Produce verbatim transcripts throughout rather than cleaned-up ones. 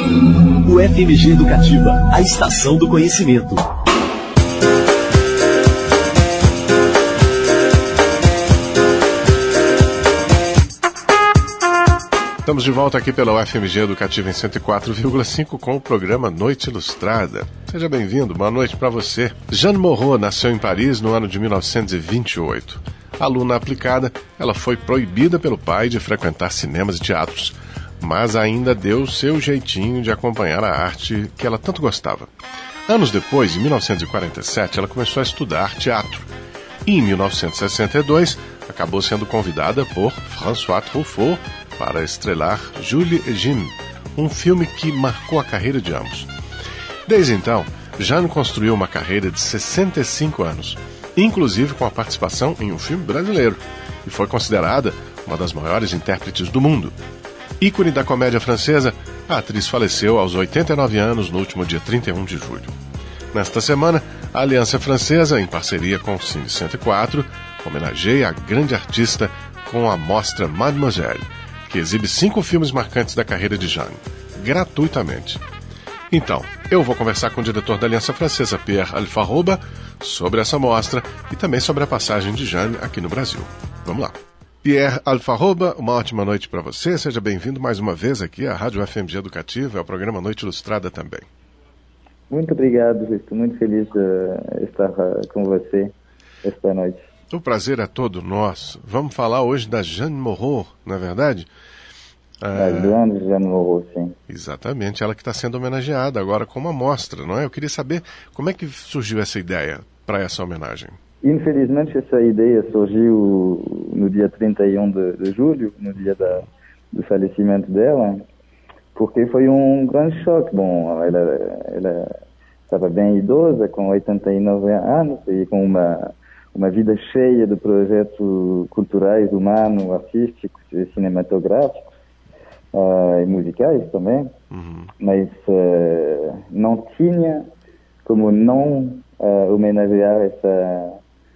O F M G Educativa, a estação do conhecimento. Estamos de volta aqui pela U F M G Educativa em cento e quatro vírgula cinco com o programa Noite Ilustrada. Seja bem-vindo, boa noite para você. Jeanne Moreau nasceu em Paris no ano de mil novecentos e vinte e oito. Aluna aplicada, ela foi proibida pelo pai de frequentar cinemas e teatros, mas ainda deu seu jeitinho de acompanhar a arte que ela tanto gostava. Anos depois, em mil novecentos e quarenta e sete, ela começou a estudar teatro. E em mil novecentos e sessenta e dois, acabou sendo convidada por François Truffaut para estrelar Julie et Jim, um filme que marcou a carreira de ambos. Desde então, Jeanne construiu uma carreira de sessenta e cinco anos, inclusive com a participação em um filme brasileiro, e foi considerada uma das maiores intérpretes do mundo. Ícone da comédia francesa, a atriz faleceu aos oitenta e nove anos no último dia trinta e um de julho. Nesta semana, a Aliança Francesa, em parceria com o Cine cento e quatro, homenageia a grande artista com a mostra Mademoiselle, que exibe cinco filmes marcantes da carreira de Jeanne, gratuitamente. Então, eu vou conversar com o diretor da Aliança Francesa, Pierre Alfaroba, sobre essa mostra e também sobre a passagem de Jeanne aqui no Brasil. Vamos lá. Pierre Alfaroba, uma ótima noite para você. Seja bem-vindo mais uma vez aqui à Rádio F M G Educativa, ao programa Noite Ilustrada também. Muito obrigado, estou muito feliz de estar com você esta noite. O prazer é todo nosso. Vamos falar hoje da Jeanne Moreau, não é verdade? A grande Jeanne Moreau, sim. Exatamente, ela que está sendo homenageada agora com uma mostra, não é? Eu queria saber como é que surgiu essa ideia para essa homenagem. Infelizmente, essa ideia surgiu no dia trinta e um de, de julho, no dia da, do falecimento dela, porque foi um grande choque. Bom, ela, ela estava bem idosa, com oitenta e nove anos, e com uma... uma vida cheia de projetos culturais, humanos, artísticos e cinematográficos, uh, e musicais também, uhum. mas uh, não tinha como não uh, homenagear essa,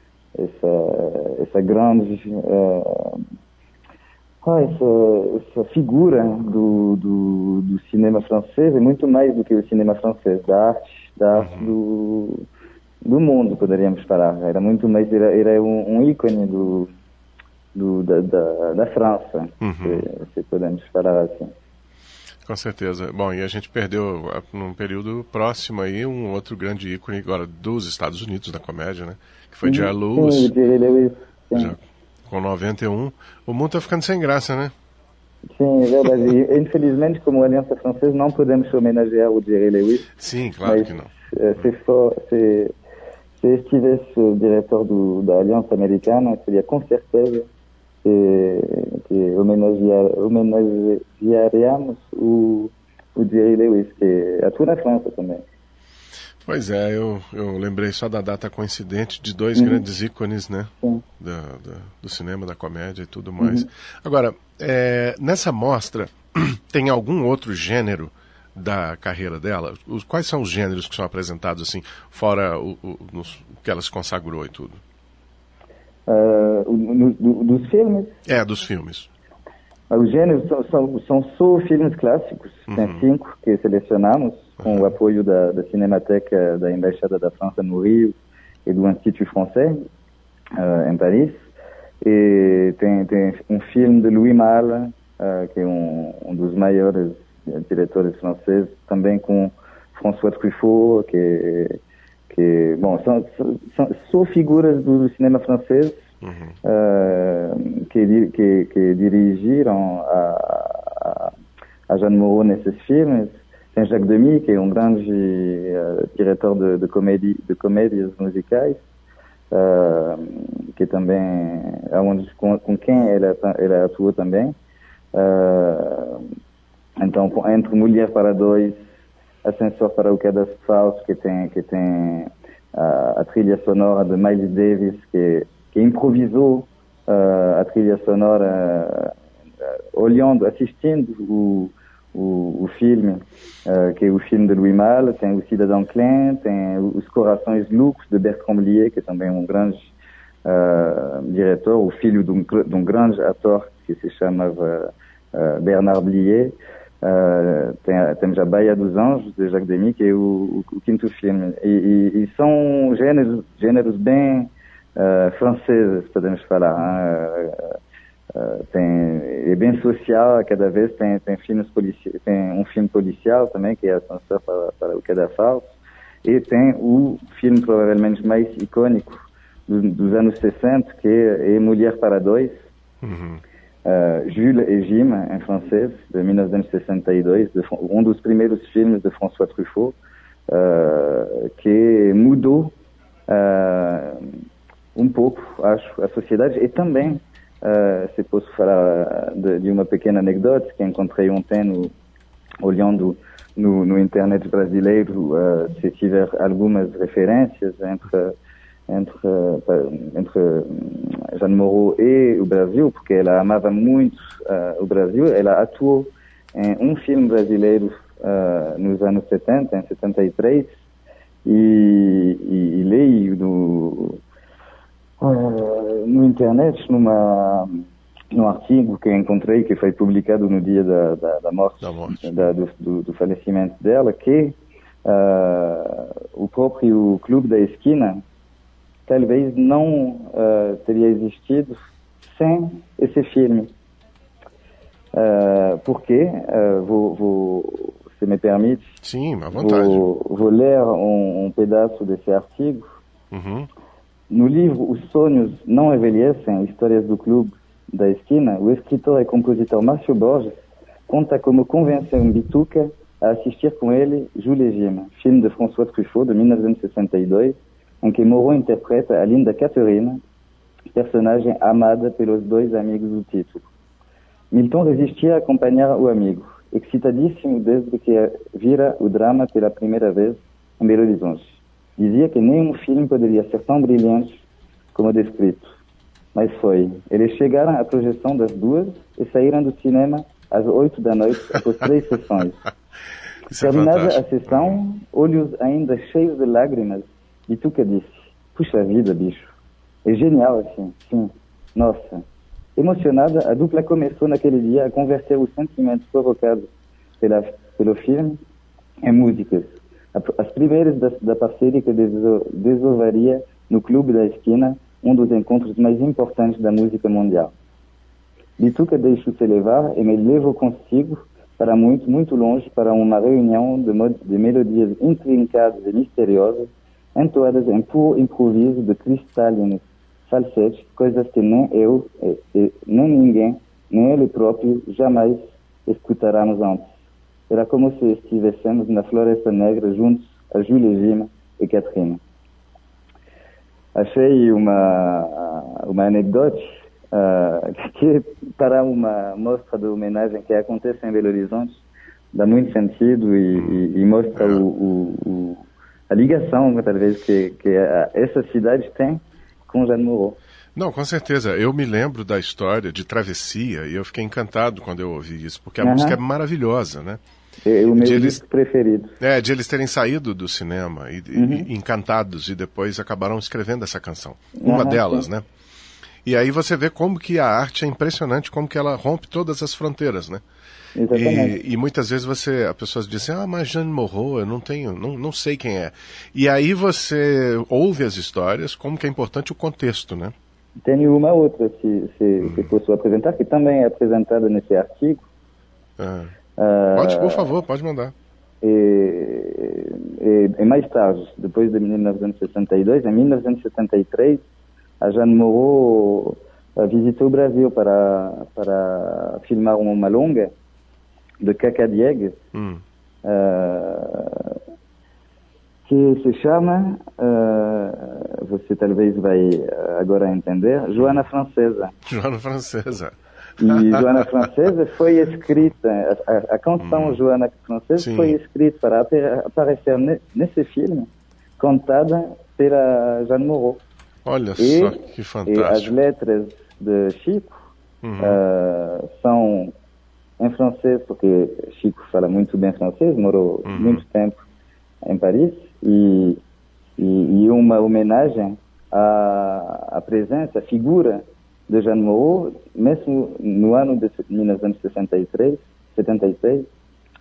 essa, essa grande uh, ah, essa, essa figura do, do, do cinema francês, e muito mais do que o cinema francês, da arte, da arte uhum. do do mundo, poderíamos falar. Era muito mais, era, era um, um ícone do, do, da, da, da França, uhum. se, se podemos falar assim. Com certeza. Bom, e a gente perdeu, num período próximo aí, um outro grande ícone agora dos Estados Unidos, da comédia, né? Que foi Jerry Lewis. Sim, Jerry Lewis. Sim. Já, com noventa e um. O mundo está ficando sem graça, né? Sim, é verdade. E, infelizmente, como Aliança Francesa, não podemos homenagear o Jerry Lewis. Sim, claro mas, que não. Se for... Se, Se estivesse o diretor do, da Aliança Americana, seria com certeza que, que homenagear, homenagearíamos o, o Jerry Lewis, que atua na França também. Pois é, eu, eu lembrei só da data coincidente de dois uhum. grandes ícones, né? Da, da, do cinema, da comédia e tudo mais. Uhum. Agora, é, nessa mostra, tem algum outro gênero da carreira dela? Os, quais são os gêneros que são apresentados, assim, fora o, o, nos, o que ela se consagrou e tudo? Uh, no, do, dos filmes? É, dos filmes. Os gêneros são, são, são só filmes clássicos, uhum. tem cinco que selecionamos, com uhum. o apoio da, da Cinemateca da Embaixada da França no Rio e do Institut Français, uh, em Paris. E tem, tem um filme de Louis Malle, uh, que é um, um dos maiores diretores franceses, também com François Truffaut, que, que bom, são, são, são figuras do cinema francês uhum. uh, que, que, que dirigiram a, a Jeanne Moreau nesses filmes. Tem Jacques Demy, que é um grande uh, diretor de, de, comédia, de comédias musicais, uh, que também, onde, com, com quem ela, ela atuou também. Uh, Então, entre Mulher para Dois, Ascensor para o Quai das Falsas, que tem, que tem uh, a trilha sonora de Miles Davis, que, que improvisou uh, a trilha sonora uh, olhando, assistindo o, o, o filme, uh, que é o filme de Louis Malle. Tem o Cidadão Klein, tem Os Corações Loucos, de Bertrand Blier, que é também um grande uh, diretor, o filho de um, de um grande ator que se chamava uh, Bernard Blier. Uh, tem, temos a Baía dos Anjos, de Jacques Demy, que é o, o, o quinto filme. E, e, e são gêneros, gêneros bem uh, franceses, podemos falar. Uh, uh, tem, é bem social, cada vez tem, tem, filmes polici- tem um filme policial também, que é Ascenseur para, para o Quai da False. E tem o filme provavelmente mais icônico do, dos anos sessenta, que é, é Mulher para Dois. Uhum. Uh, Jules et Jim, em francês, de mil novecentos e sessenta e dois, de, um dos primeiros filmes de François Truffaut, uh, que mudou uh, um pouco, acho, a sociedade. E também, uh, se posso falar de, de uma pequena anedota que encontrei ontem no, olhando no, no internet brasileiro, uh, se tiver algumas referências entre entre, entre Jeanne Moreau e o Brasil, porque ela amava muito uh, o Brasil. Ela atuou em um filme brasileiro uh, nos anos setenta, em setenta e três, e, e, e leio no, uh, no internet, numa, num artigo que encontrei, que foi publicado no dia da, da, da morte, da morte. Da, do, do, do falecimento dela, que uh, o próprio Clube da Esquina talvez não uh, teria existido sem esse filme. Uh, por quê? Uh, vou, vou, se me permite, Sim, à vontade. Vou, vou ler um, um pedaço desse artigo. Uhum. No livro Os Sonhos Não Envelhecem, Histórias do Clube da Esquina, o escritor e compositor Márcio Borges conta como convenceu um bituca a assistir com ele Jules et Jim, filme de François Truffaut, de mil novecentos e sessenta e dois, em que Moreau interpreta a linda Catherine, personagem amada pelos dois amigos do título. Milton resistia a acompanhar o amigo, excitadíssimo desde que vira o drama pela primeira vez em Belo Horizonte. Dizia que nenhum filme poderia ser tão brilhante como descrito. Mas foi. Eles chegaram à projeção das duas e saíram do cinema às oito da noite, após três sessões. Terminada a sessão, olhos ainda cheios de lágrimas, Bituca disse: puxa vida, bicho, é genial assim, sim, nossa. Emocionada, a dupla começou naquele dia a converter os sentimentos provocados pela, pelo filme em músicas, as primeiras da, da parceria que desenvolveria no Clube da Esquina, um dos encontros mais importantes da música mundial. Bituca deixou-se levar e me levou consigo para muito, muito longe, para uma reunião de, mod- de melodias intrincadas e misteriosas, entoadas em puro improviso de cristálinos falsetes, coisas que nem eu, e, e, nem ninguém, nem ele próprio, jamais escutáramos antes. Era como se estivéssemos na Floresta Negra juntos a Jules et Jim e Catherine. Achei uma, uma anedota uh, que, para uma mostra de homenagem que acontece em Belo Horizonte, dá muito sentido e, e, e mostra o, o, o a ligação, talvez, que, que a, essa cidade tem com Jeanne Moreau. Não, com certeza. Eu me lembro da história de Travessia e eu fiquei encantado quando eu ouvi isso, porque a uh-huh. música é maravilhosa, né? É o meu de disco eles, preferido. É, de eles terem saído do cinema e, uh-huh. e encantados e depois acabaram escrevendo essa canção. Uma uh-huh, delas, sim. né? E aí você vê como que a arte é impressionante, como que ela rompe todas as fronteiras, né? E, e muitas vezes você, as pessoas dizem, ah, mas Jeanne Moreau, eu não tenho, não, não sei quem é. E aí você ouve as histórias, como que é importante o contexto, né? Tenho uma outra, se, se, hum. se posso apresentar, que também é apresentada nesse artigo. Ah. Uh, pode, por favor, pode mandar. E, e, e mais tarde, depois de mil novecentos e sessenta e dois, em mil novecentos e setenta e três, a Jeanne Moreau uh, visitou o Brasil para, para filmar uma longa de Cacá Diegues, hum. uh, que se chama, uh, você talvez vai agora entender, Joana Francesa. Joana Francesa. E Joana Francesa foi escrita, a, a, a canção hum. Joana Francesa Sim. foi escrita para aparecer ne, nesse filme, contada pela Jeanne Moreau. Olha e, só, que fantástico. E as letras de Chico uhum. uh, são em francês, porque Chico fala muito bem francês, morou uhum. muito tempo em Paris, e, e, e uma homenagem à, à presença, à figura de Jeanne Moreau, mesmo no ano de mil novecentos e sessenta e três, setenta e seis,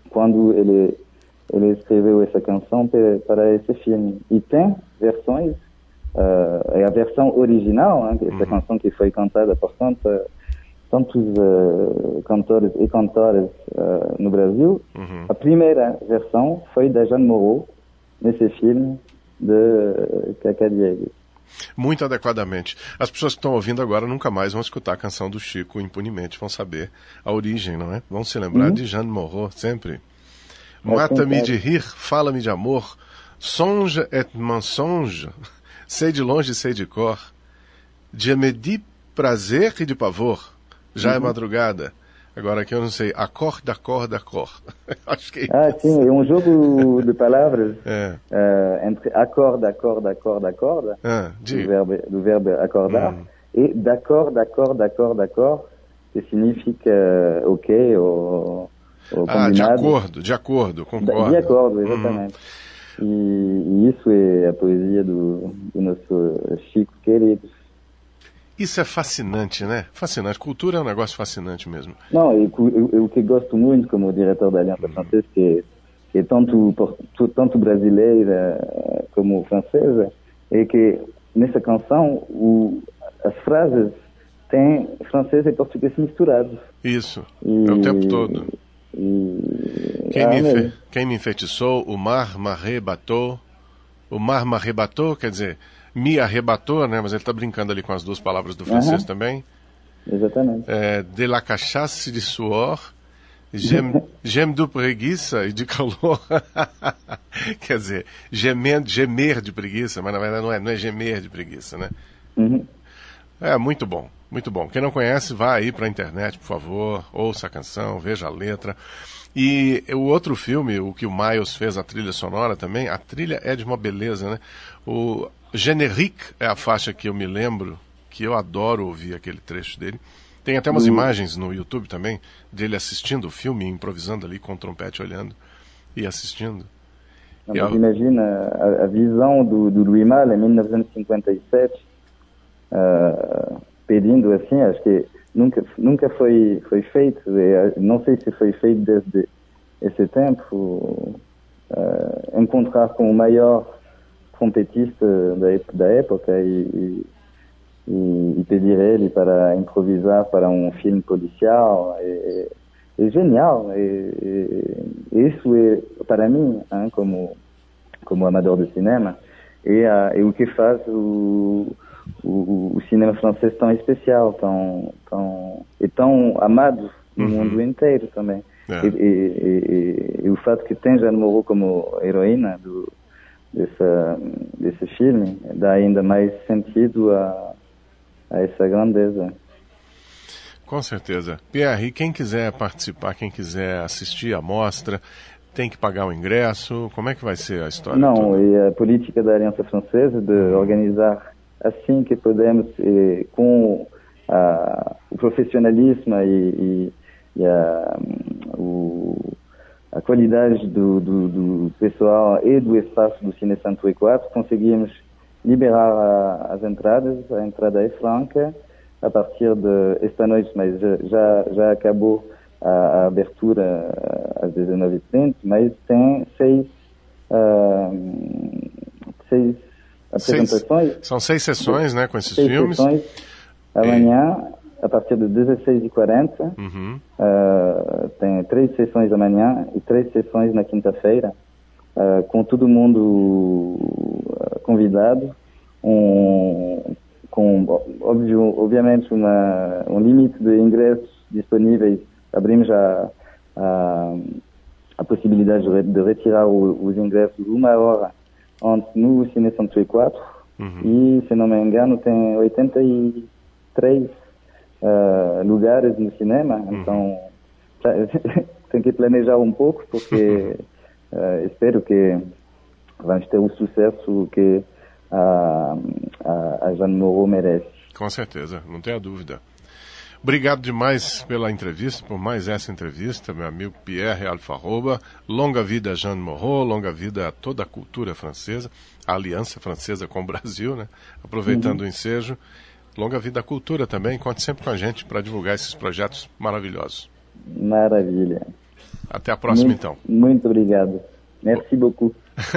quando ele, ele escreveu essa canção para, para esse filme. E tem versões, uh, é a versão original, né, essa uhum. canção que foi cantada por tanta, tantos uh, cantores e cantoras uh, no Brasil. Uhum. A primeira versão foi da Jeanne Moreau, nesse filme de Cacá Diegues. Muito adequadamente. As pessoas que estão ouvindo agora nunca mais vão escutar a canção do Chico impunemente, vão saber a origem, não é? Vão se lembrar uhum. de Jeanne Moreau, sempre. É Mata-me de rir, fala-me de amor, songe et mensonge, sei de longe, sei de cor, je me dis prazer e de pavor, já uhum. é madrugada. Agora aqui eu não sei, acorda, acorda, acorda. Acho que é ah, sim, é um jogo de palavras é. uh, entre acorda, acorda, acorda, acorda, ah, do, verbo, do verbo acordar, hum. e d'accord, d'accord, d'accord, d'accord, que significa ok ou, ou ah, combinado. de acordo, de acordo, concordo. De acordo, exatamente. Hum. E, e isso é a poesia do, do nosso Chico querido. Isso é fascinante, né? Fascinante. Cultura é um negócio fascinante mesmo. Não, e o que gosto muito como diretor da Aliança uhum. Francesa, que, que é tanto, tanto brasileira como francesa, é que nessa canção o, as frases têm francês e português misturados. Isso, e, é o tempo todo. E, quem, ah, me enfe, quem me enfeitiçou, o mar m'arrebatou. O mar m'arrebatou, quer dizer... me arrebatou, né? Mas ele está brincando ali com as duas palavras do francês uhum. também. Exatamente. É, de la cachaça de suor, gem de preguiça e de calor. Quer dizer, gemer, gemer de preguiça, mas na verdade não é, não é gemer de preguiça, né? Uhum. É, muito bom, muito bom. Quem não conhece, vá aí para a internet, por favor, ouça a canção, veja a letra. E o outro filme, o que o Miles fez, a trilha sonora também, a trilha é de uma beleza, né? O Générique é a faixa que eu me lembro, que eu adoro ouvir aquele trecho dele. Tem até umas uhum. imagens no YouTube também, dele assistindo o filme, improvisando ali com o trompete, olhando e assistindo. Não, e mas eu... imagina a, a visão do, do Louis Malle em mil novecentos e cinquenta e sete, uh, pedindo assim, acho que nunca, nunca foi, foi feito, não sei se foi feito desde esse tempo, uh, encontrar com o maior trompetista da, da época e, e, e pedir ele para improvisar para um filme policial é, é genial. É, é, isso é, para mim, hein, como, como amador de cinema, é, é o que faz o, o, o cinema francês tão especial, tão, tão, e tão amado no uhum. mundo inteiro também. É. E, e, e, e o fato que tem Jeanne Moreau como heroína do Dessa, desse filme, dá ainda mais sentido a, a essa grandeza. Com certeza. Pierre, e quem quiser participar, quem quiser assistir a mostra, tem que pagar o ingresso? Como é que vai ser a história? Não, toda? E a política da Aliança Francesa de hum. organizar assim que podemos, e, com a, o profissionalismo e, e, e a, o a qualidade do, do, do pessoal e do espaço do Cine cento e quatro, conseguimos liberar a, as entradas. A entrada é franca a partir de esta noite, mas já, já acabou a, a abertura às dezenove e trinta, mas tem seis, uh, seis apresentações. Seis, são seis sessões, né, com esses seis filmes. Sessões amanhã, e... a partir de dezesseis e quarenta, uhum. uh, tem três sessões amanhã e três sessões na quinta-feira, uh, com todo mundo uh, convidado, um, com, óbvio, obviamente, uma, um limite de ingressos disponíveis. Abrimos a, a, a possibilidade de, de retirar o, os ingressos uma hora antes no Cine cento e quatro, uhum. e, se não me engano, tem oitenta e três uh, lugares no cinema, uhum. então tem que planejar um pouco, porque uh, espero que vamos ter o sucesso que a, a, a Jeanne Moreau merece. Com certeza, não tenha dúvida. Obrigado demais pela entrevista, por mais essa entrevista, meu amigo Pierre Alfarroba. Longa vida a Jeanne Moreau, longa vida a toda a cultura francesa, a aliança francesa com o Brasil, né? Aproveitando uhum. o ensejo. Longa vida à cultura também. Conte sempre com a gente para divulgar esses projetos maravilhosos. Maravilha. Até a próxima, muito, então. Muito obrigado. Merci beaucoup.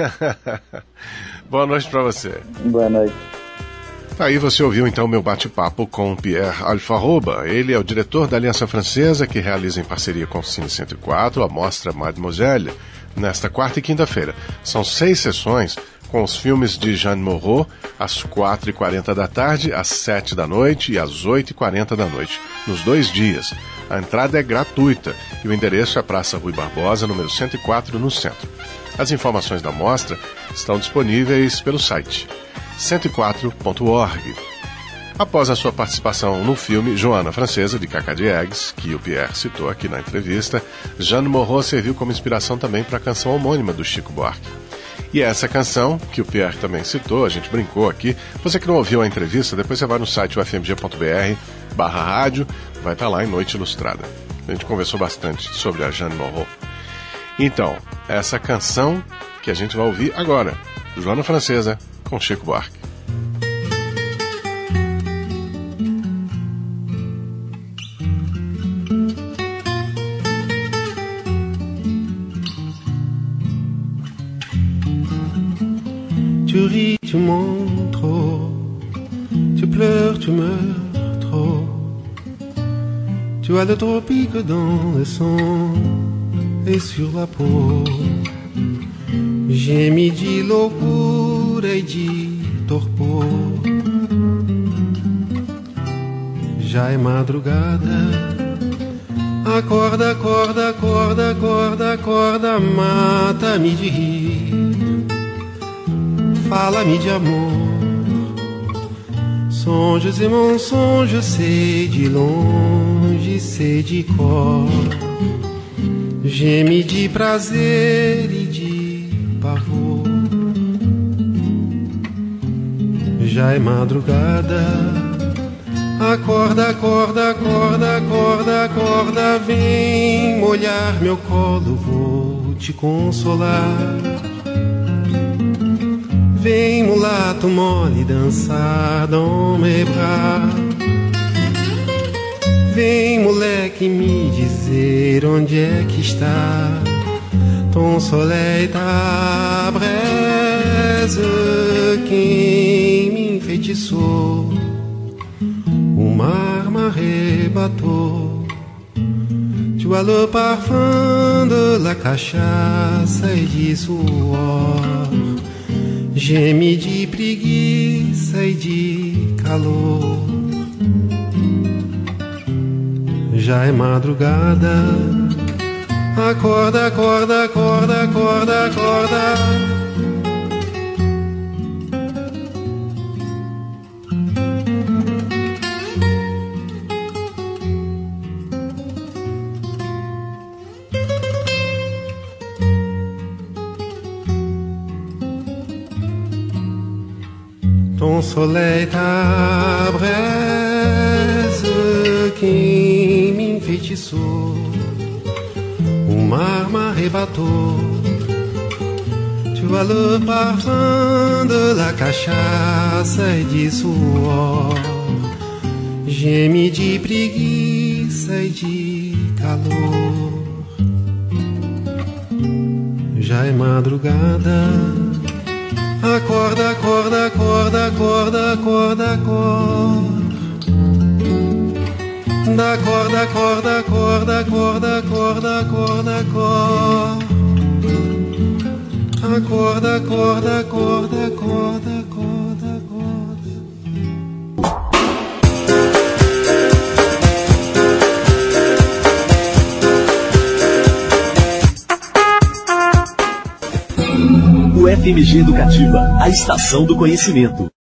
Boa noite para você. Boa noite. Aí você ouviu então meu bate-papo com Pierre Alfaroba. Ele é o diretor da Aliança Francesa, que realiza em parceria com o Cine cento e quatro a mostra Mademoiselle, nesta quarta e quinta-feira. São seis sessões com os filmes de Jeanne Moreau, às quatro e quarenta da tarde, às sete da noite e às oito e quarenta da noite, nos dois dias. A entrada é gratuita e o endereço é Praça Rui Barbosa, número cento e quatro, no centro. As informações da mostra estão disponíveis pelo site cento e quatro ponto org. Após a sua participação no filme Joana Francesa, de Cacá Diegues, que o Pierre citou aqui na entrevista, Jeanne Moreau serviu como inspiração também para a canção homônima do Chico Buarque. E essa canção, que o Pierre também citou, a gente brincou aqui, você que não ouviu a entrevista, depois você vai no site u f m g ponto b r barra rádio, vai estar lá em Noite Ilustrada. A gente conversou bastante sobre a Jeanne Moreau. Então, essa canção que a gente vai ouvir agora, Joana Francesa, com Chico Buarque. Tu ris, tu mens trop, tu pleures, tu meurs trop. Tu as le tropique dans le sang et sur la peau. Gemi de loucura e de torpor. Já é madrugada. Acorda, acorda, acorda, acorda, acorda, mata-me de rir. Fala-me de amor. Sonhos e mensonhos, sei de longe, sei de cor. Geme de prazer e de pavor. Já é madrugada. Acorda, acorda, acorda, acorda, acorda. Vem molhar meu colo, vou te consolar. Vem mulato mole dançar dans mes bras. Vem moleque me dizer onde é que está ton soleil, ta braise. Quem me enfeitiçou, o mar m'arrebatou. Tu as le parfum de la cachaça e de suor. Geme de preguiça e de calor. Já é madrugada. Acorda, acorda, acorda, acorda, acorda. Ton soleil, ta braise, quem me enfeitiçou, o mar m'arrebatou. Tu as le parfum de la cachaça e de suor. Geme de preguiça e de calor. Já é madrugada. Acorda, acorda, acorda, acorda, acorda, acorda. Da corda, corda, corda, corda, corda, corda, corda. Acorda, acorda, acorda, acorda, acorda, acorda. U F M G Educativa, a estação do conhecimento.